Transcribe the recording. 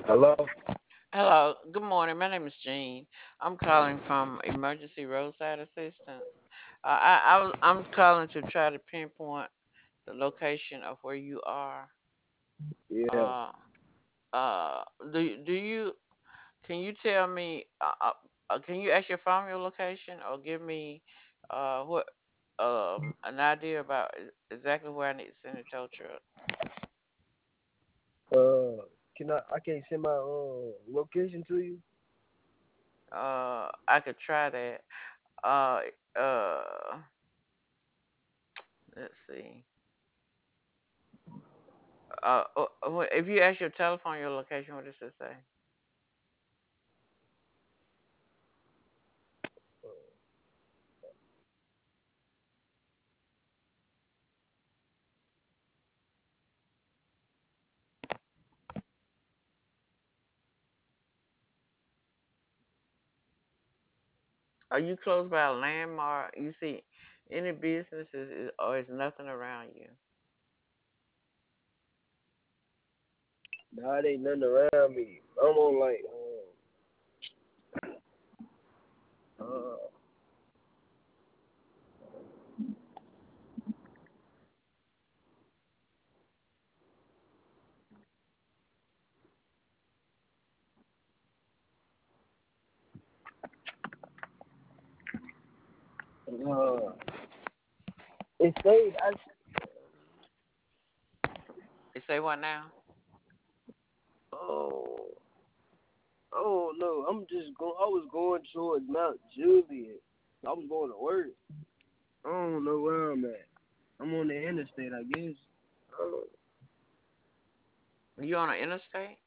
Hello? Hello, good morning. My name is Jean. I'm calling from Emergency Roadside Assistance. I'm calling to try to pinpoint the location of where you are. Yeah. Uh, uh, do you can you tell me? Can you actually find your location or give me what an idea about exactly where I need to send a tow truck? Can I can't send my location to you? I could try that. Uh, uh, let's see. If you ask your telephone your location, what does it say? Are you close by a landmark? You see any businesses or is nothing around you? Nah, it ain't nothing around me. I'm on like uh uh it stayed I You say what now? oh oh no, I was going towards Mount Juliet. I was going to work. I don't know where I'm at. I'm on the interstate, I guess. Oh, You on an interstate?